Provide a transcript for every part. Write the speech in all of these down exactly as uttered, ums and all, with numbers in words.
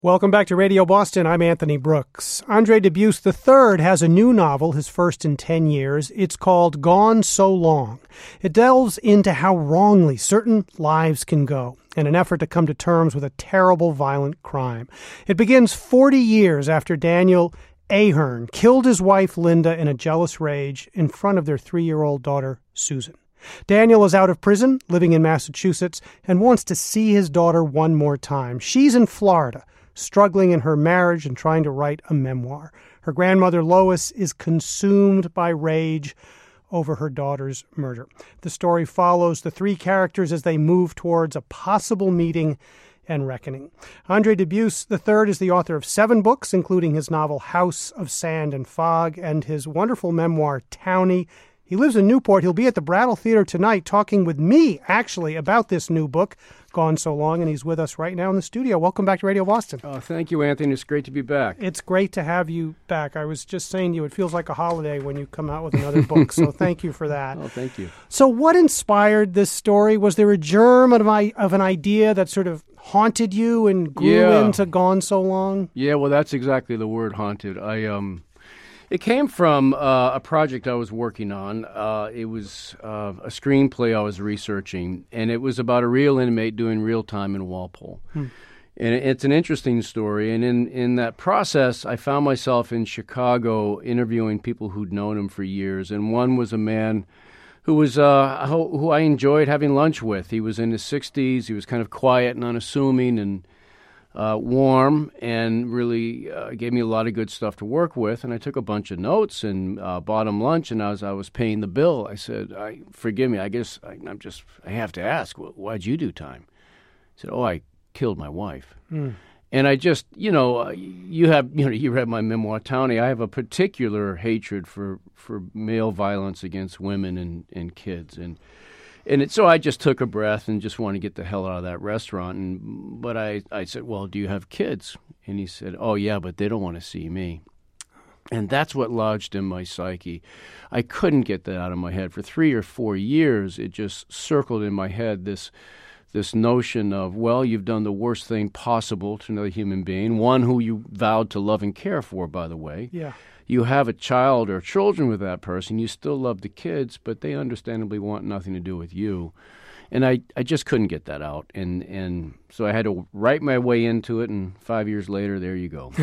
Welcome back to Radio Boston. I'm Anthony Brooks. Andre Dubus the third has a new novel, his first in ten years. It's called Gone So Long. It delves into how wrongly certain lives can go in an effort to come to terms with a terrible, violent crime. It begins forty years after Daniel Ahern killed his wife, Linda, in a jealous rage in front of their three-year-old daughter, Susan. Daniel is out of prison, living in Massachusetts, and wants to see his daughter one more time. She's in Florida, struggling in her marriage and trying to write a memoir. Her grandmother, Lois, is consumed by rage over her daughter's murder. The story follows the three characters as they move towards a possible meeting and reckoning. Andre Dubus the third is the author of seven books, including his novel House of Sand and Fog and his wonderful memoir, Townie. He lives in Newport. He'll be at the Brattle Theater tonight talking with me, actually, about this new book, Gone So Long, and he's with us right now in the studio. Welcome back to Radio Boston. Oh, thank you, Anthony. It's great to be back. It's great to have you back. I was just saying to you, it feels like a holiday when you come out with another book, so thank you for that. Oh, thank you. So what inspired this story? Was there a germ of, of an idea that sort of haunted you and grew yeah. into Gone So Long? Yeah, well, that's exactly the word, haunted. I um. It came from uh, a project I was working on. Uh, it was uh, a screenplay I was researching, and it was about a real inmate doing real time in Walpole. Hmm. And it's an interesting story. And in, in that process, I found myself in Chicago interviewing people who'd known him for years. And one was a man who was uh, who, who I enjoyed having lunch with. He was in his sixties. He was kind of quiet and unassuming and Uh, warm, and really uh, gave me a lot of good stuff to work with. And I took a bunch of notes and uh, bought him lunch. And as I was paying the bill, I said, I, forgive me, I guess I, I'm just, I have to ask, why'd you do time? He said, oh, I killed my wife. Mm. And I just, you know, uh, you have, you know, you read my memoir, Townie. I have a particular hatred for, for male violence against women and, and kids. And And it, so I just took a breath and just wanted to get the hell out of that restaurant. And But I, I said, well, do you have kids? And he said, oh, yeah, but they don't want to see me. And that's what lodged in my psyche. I couldn't get that out of my head. For three or four years, it just circled in my head, this this notion of, well, you've done the worst thing possible to another human being, one who you vowed to love and care for, by the way. Yeah. You have a child or children with that person, you still love the kids, but they understandably want nothing to do with you. And I, I just couldn't get that out. And, and so I had to write my way into it, and five years later, there you go.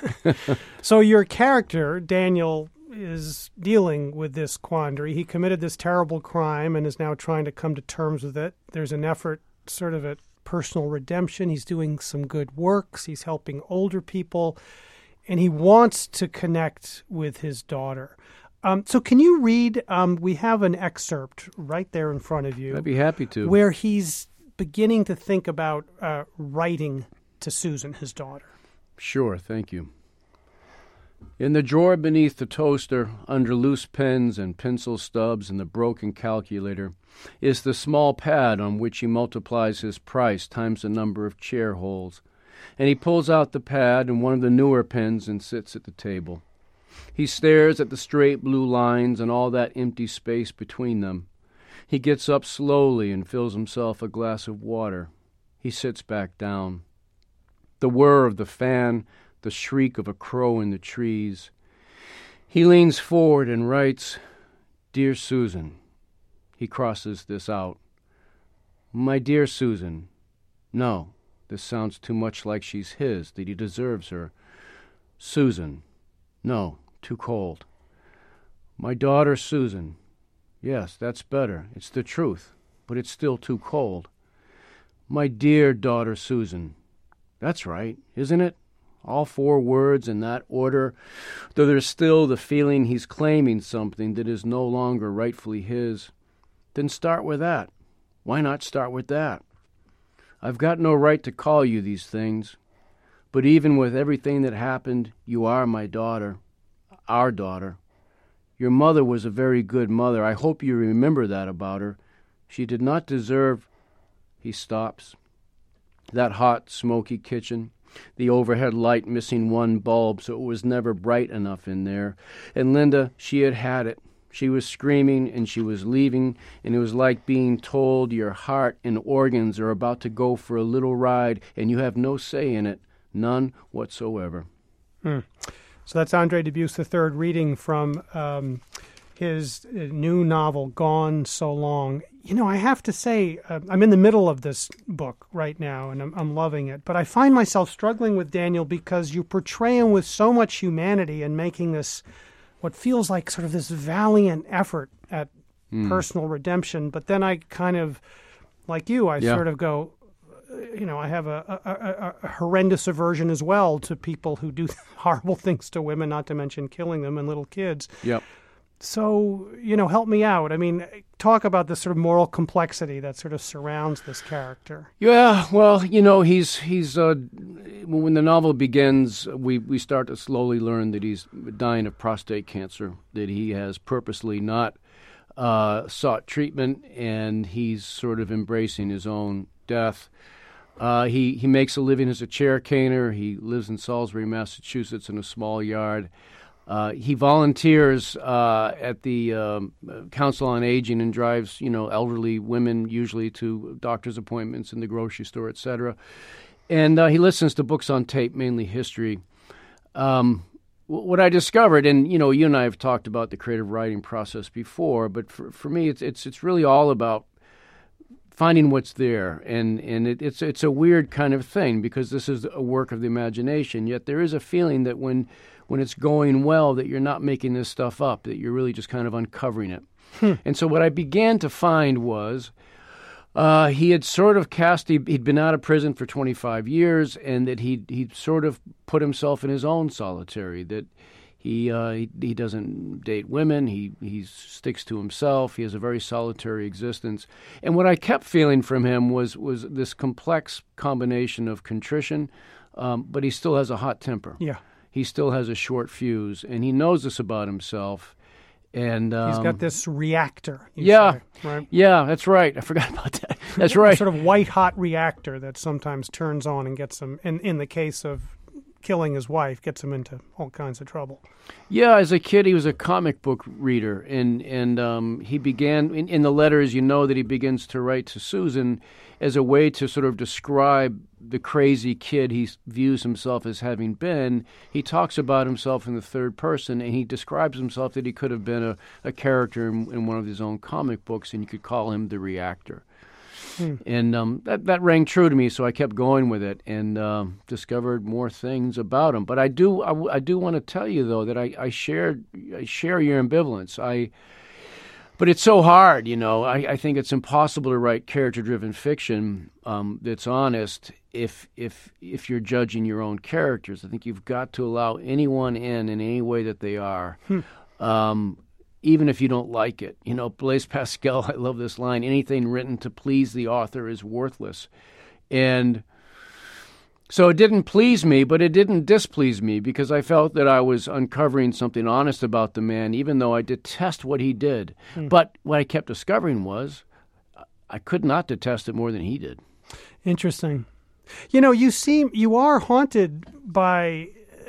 So your character, Daniel, is dealing with this quandary. He committed this terrible crime and is now trying to come to terms with it. There's an effort sort of at personal redemption. He's doing some good works. He's helping older people. And he wants to connect with his daughter. Um, so can you read, um, we have an excerpt right there in front of you. I'd be happy to. Where he's beginning to think about uh, writing to Susan, his daughter. Sure, thank you. In the drawer beneath the toaster, under loose pens and pencil stubs and the broken calculator, is the small pad on which he multiplies his price times the number of chair holes. And he pulls out the pad and one of the newer pens and sits at the table. He stares at the straight blue lines and all that empty space between them. He gets up slowly and fills himself a glass of water. He sits back down. The whir of the fan, the shriek of a crow in the trees. He leans forward and writes, Dear Susan. He crosses this out. My dear Susan. No. This sounds too much like she's his, that he deserves her. Susan. No, too cold. My daughter Susan. Yes, that's better. It's the truth, but it's still too cold. My dear daughter Susan. That's right, isn't it? All four words in that order, though there's still the feeling he's claiming something that is no longer rightfully his. Then start with that. Why not start with that? I've got no right to call you these things, but even with everything that happened, you are my daughter, our daughter. Your mother was a very good mother. I hope you remember that about her. She did not deserve... He stops. That hot, smoky kitchen, the overhead light missing one bulb so it was never bright enough in there. And Linda, she had had it. She was screaming and she was leaving, and it was like being told your heart and organs are about to go for a little ride and you have no say in it, None whatsoever. Hmm. So that's Andre Dubus the third reading from um, his new novel, Gone So Long. You know, I have to say, uh, I'm in the middle of this book right now, and I'm, I'm loving it. But I find myself struggling with Daniel because you portray him with so much humanity and making this, what feels like sort of this valiant effort at mm. personal redemption. But then I kind of, like you, I yeah. sort of go, you know, I have a, a, a, a horrendous aversion as well to people who do horrible things to women, not to mention killing them and little kids. Yep. So, you know, help me out. I mean, talk about the sort of moral complexity that sort of surrounds this character. Yeah, well, you know, he's, he's uh, when the novel begins, we, we start to slowly learn that he's dying of prostate cancer, that he has purposely not uh, sought treatment, and he's sort of embracing his own death. Uh, he, he makes a living as a chair caner. He lives in Salisbury, Massachusetts, in a small yard. Uh, he volunteers uh, at the um, Council on Aging and drives, you know, elderly women usually to doctor's appointments in the grocery store, et cetera. And uh, he listens to books on tape, mainly history. Um, what I discovered, and you know, you and I have talked about the creative writing process before, but for, for me, it's it's it's really all about finding what's there, and and it, it's it's a weird kind of thing because this is a work of the imagination. Yet there is a feeling that when when it's going well, that you're not making this stuff up, that you're really just kind of uncovering it. Hmm. And so what I began to find was uh, he had sort of cast, he, he'd been out of prison for twenty-five years, and that he he sort of put himself in his own solitary, that he uh, he, he doesn't date women, he, he sticks to himself, he has a very solitary existence. And what I kept feeling from him was, was this complex combination of contrition, um, but he still has a hot temper. Yeah. He still has a short fuse, and he knows this about himself. And um, he's got this reactor. Yeah, say, right? Yeah, that's right. I forgot about that. That's right. A sort of white-hot reactor that sometimes turns on and gets him, in, in the case of killing his wife, gets him into all kinds of trouble. Yeah, as a kid, he was a comic book reader, and and um, he began, in, in the letters, you know that he begins to write to Susan as a way to sort of describe the crazy kid he views himself as having been. He talks about himself in the third person, and he describes himself that he could have been a, a character in, in one of his own comic books, and you could call him the reactor. Hmm. And um, that that rang true to me, so I kept going with it and um, discovered more things about him. But I do I, I do want to tell you though that I I shared I share your ambivalence. I but it's so hard, you know. I, I think it's impossible to write character-driven fiction um, that's honest if if if you're judging your own characters. I think you've got to allow anyone in in any way that they are. Hmm. Um, even if you don't like it. You know, Blaise Pascal, I love this line, anything written to please the author is worthless. And so it didn't please me, but it didn't displease me because I felt that I was uncovering something honest about the man, even though I detest what he did. Hmm. But what I kept discovering was I could not detest it more than he did. Interesting. You know, you seem, you are haunted by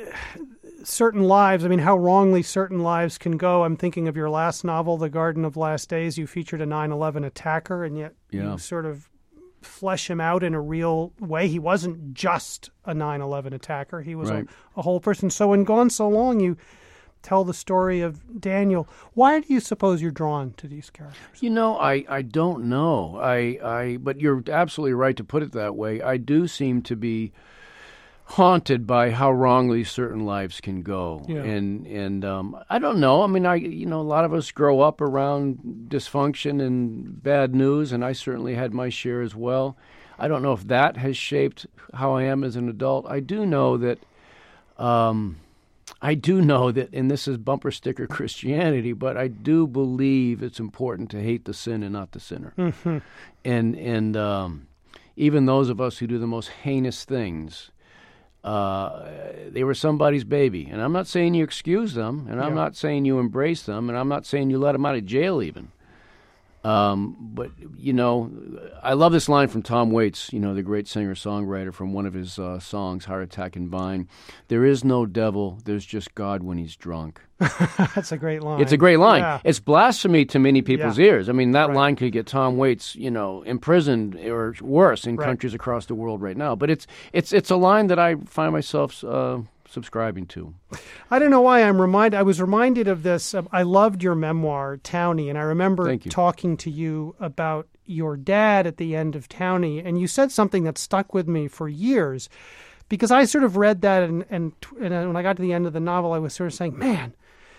certain lives. I mean, how wrongly certain lives can go. I'm thinking of your last novel, The Garden of Last Days. You featured a nine eleven attacker, and yet yeah. you sort of flesh him out in a real way. He wasn't just a nine eleven attacker. He was right. a, a whole person. So in Gone So Long, you tell the story of Daniel. Why do you suppose you're drawn to these characters? You know, I, I don't know. I, I but you're absolutely right to put it that way. I do seem to be haunted by how wrongly certain lives can go. Yeah. And and um, I don't know. I mean, I you know, a lot of us grow up around dysfunction and bad news, and I certainly had my share as well. I don't know if that has shaped how I am as an adult. I do know that um, I do know that, and this is bumper sticker Christianity, but I do believe it's important to hate the sin and not the sinner. Mm-hmm. And and um, even those of us who do the most heinous things, Uh, they were somebody's baby. And I'm not saying you excuse them, and I'm yeah. not saying you embrace them, and I'm not saying you let them out of jail even. Um, but, you know, I love this line from Tom Waits, you know, the great singer-songwriter, from one of his uh, songs, Heart Attack and Vine. There is no devil, there's just God when he's drunk. That's a great line. It's a great line. Yeah. It's blasphemy to many people's Yeah. ears. I mean, that Right. line could get Tom Waits, you know, imprisoned or worse in Right. countries across the world right now. But it's it's it's a line that I find myself uh, subscribing to. I don't know why I'm reminded. I was reminded of this. Um, I loved your memoir, Townie, and I remember Thank you. talking to you about your dad at the end of Townie, and you said something that stuck with me for years, because I sort of read that, and and, and when I got to the end of the novel, I was sort of saying, man,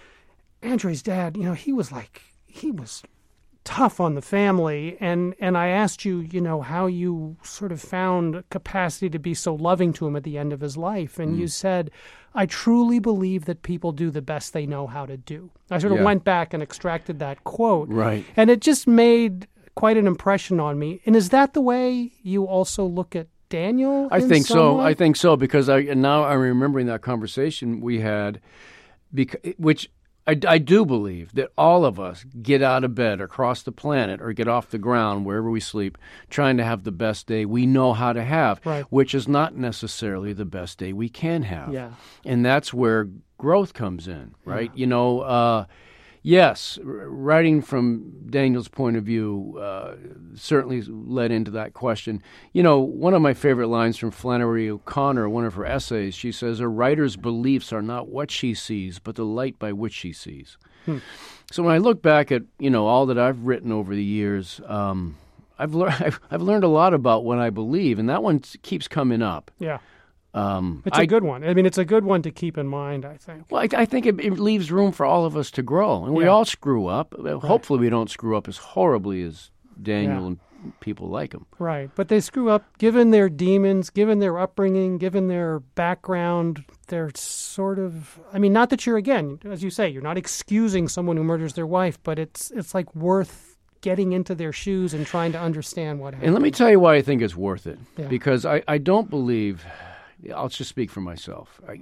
Andre's dad, you know, he was like, he was tough on the family. And, and I asked you, you know, how you sort of found capacity to be so loving to him at the end of his life. And Mm. you said, I truly believe that people do the best they know how to do. I sort of Yeah. went back and extracted that quote. Right. And it just made quite an impression on me. And is that the way you also look at Daniel? I in think some so. way? I think so, because I and now I'm remembering that conversation we had, because, which I, I do believe that all of us get out of bed across the planet or get off the ground wherever we sleep trying to have the best day we know how to have, Right. which is not necessarily the best day we can have. Yeah. And that's where growth comes in, right? You know, uh, yes, r- writing from Daniel's point of view uh, certainly led into that question. You know, one of my favorite lines from Flannery O'Connor, one of her essays, she says, a writer's beliefs are not what she sees, but the light by which she sees. Hmm. So when I look back at, you know, all that I've written over the years, um, I've, lear- I've, I've learned a lot about what I believe, and that one s- keeps coming up. Yeah. Um, It's a I- good one. I mean, it's a good one to keep in mind, I think. Well, I, I think it, it leaves room for all of us to grow, and we Yeah. all screw up. Well, Hopefully, we don't screw up as horribly as Daniel Yeah. and people like him. Right. But they screw up given their demons, given their upbringing, given their background. They're sort of, I mean, not that you're, again, as you say, you're not excusing someone who murders their wife, but it's it's like worth getting into their shoes and trying to understand what happened. And let me tell you why I think it's worth it. Yeah. Because I, I don't believe, I'll just speak for myself. I,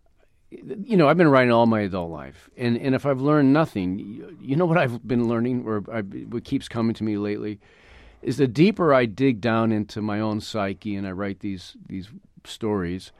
you know, I've been writing all my adult life. And, and if I've learned nothing, you, you know what I've been learning, or I, what keeps coming to me lately, is the deeper I dig down into my own psyche and I write these these stories,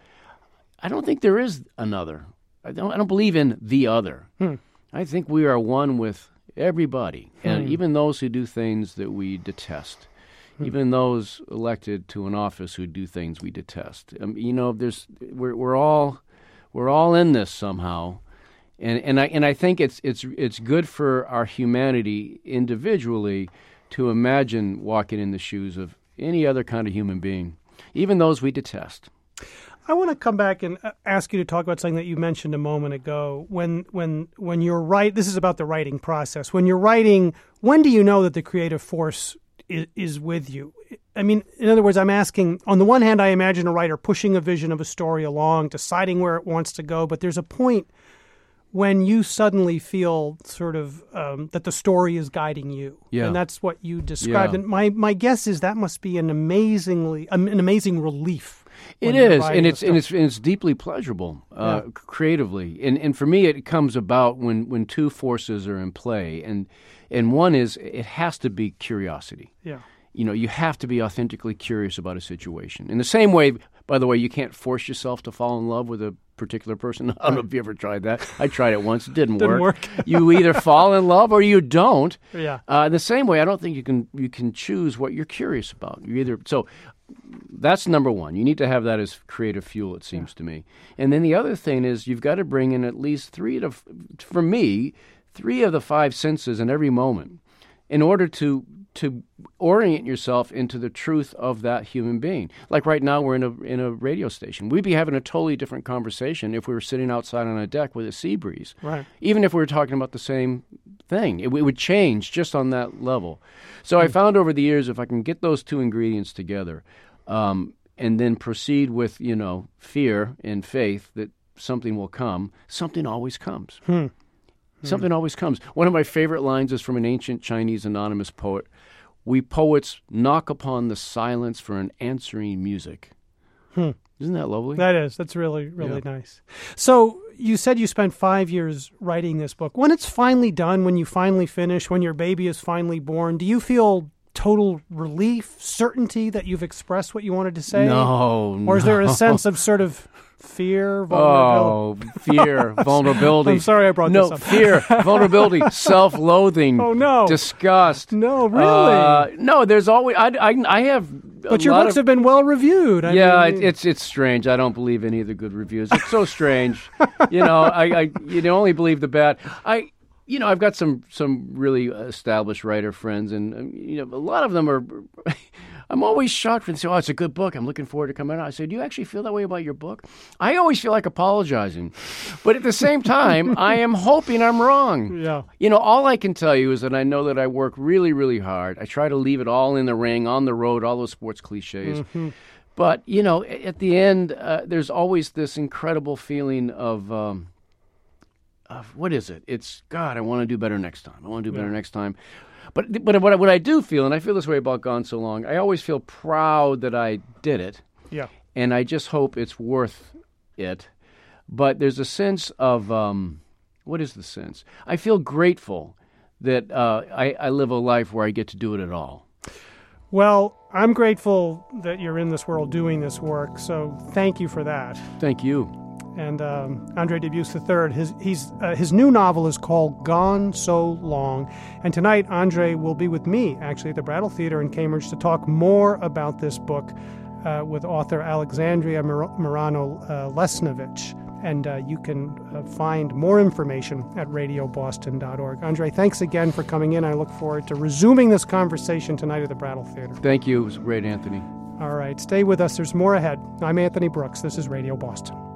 I don't think there is another. I don't, I don't believe in the other. Hmm. I think we are one with everybody, and even those who do things that we detest. Even those elected to an office who do things we detest. Um, you know, there's we're we're all we're all in this somehow, and and I and I think it's it's it's good for our humanity individually to imagine walking in the shoes of any other kind of human being, even those we detest. I want to come back and uh, ask you to talk about something that you mentioned a moment ago. When when when you're right, this is about the writing process. When you're writing, when do you know that the creative force is, is with you? I mean, in other words, I'm asking, on the one hand, I imagine a writer pushing a vision of a story along, deciding where it wants to go, but there's a point when you suddenly feel sort of um, that the story is guiding you. Yeah. And that's what you described. Yeah. And my, my guess is that must be an amazingly um, an amazing relief. It when you're is, writing and a it's and it's and it's deeply pleasurable uh, Yeah. creatively. And and for me, it comes about when, when two forces are in play, and and one is it has to be curiosity. Yeah. You know, you have to be authentically curious about a situation. In the same way, by the way, you can't force yourself to fall in love with a particular person. I don't know if you ever tried that. I tried it once. It didn't, Didn't work. work. You either fall in love or you don't. Yeah. Uh, in the same way, I don't think you can you can choose what you're curious about. You either so that's number one. You need to have that as creative fuel, it seems to me. And then the other thing is you've got to bring in at least three to, for me, three of the five senses in every moment in order to to orient yourself into the truth of that human being. Like right now, we're in a in a radio station. We'd be having a totally different conversation if we were sitting outside on a deck with a sea breeze. Right. Even if we were talking about the same thing, it, it would change just on that level. So I found over the years, if I can get those two ingredients together, um, and then proceed with, you know, fear and faith that something will come, something always comes. Hmm. Something always comes. One of my favorite lines is from an ancient Chinese anonymous poet. We poets knock upon the silence for an answering music. Hmm. Isn't that lovely? That is. That's really, really Yeah. nice. So you said you spent five years writing this book. When it's finally done, when you finally finish, when your baby is finally born, do you feel total relief, certainty that you've expressed what you wanted to say? No, Or is there a no. sense of sort of fear, vulnerability? Oh, fear, vulnerability. I'm sorry I brought no, this up. fear, vulnerability, self-loathing. Oh, no. Disgust. No, really? Uh, no, there's always. I, I, I have. a But your lot books of, have been well reviewed. I yeah, mean, it, it's it's strange. I don't believe any of the good reviews. It's so strange. you know, I, I you only believe the bad. I. You know, I've got some some really established writer friends, and um, you know, a lot of them are. I'm always shocked when they say, "Oh, it's a good book. I'm looking forward to coming out." I say, "Do you actually feel that way about your book?" I always feel like apologizing, but at the same time, I am hoping I'm wrong. Yeah. You know, all I can tell you is that I know that I work really, really hard. I try to leave it all in the ring, on the road, all those sports cliches. Mm-hmm. But you know, at the end, uh, there's always this incredible feeling of. Um, Of what is it? It's God. I want to do better next time. I want to do better Yeah. next time. But but what I, what I do feel, and I feel this way about Gone So Long, I always feel proud that I did it, Yeah. and I just hope it's worth it. But there's a sense of um, what is the sense? I feel grateful that uh, I, I live a life where I get to do it at all. Well, I'm grateful that you're in this world doing this work, so thank you for that. Thank you. And um, Andre Dubus the third, his he's uh, his new novel is called Gone So Long. And tonight, Andre will be with me, actually, at the Brattle Theater in Cambridge to talk more about this book uh, with author Alexandria Mar- Marano-Lesnevich. And uh, you can uh, find more information at radio boston dot org. Andre, thanks again for coming in. I look forward to resuming this conversation tonight at the Brattle Theater. Thank you. It was great, Anthony. All right, stay with us. There's more ahead. I'm Anthony Brooks. This is Radio Boston.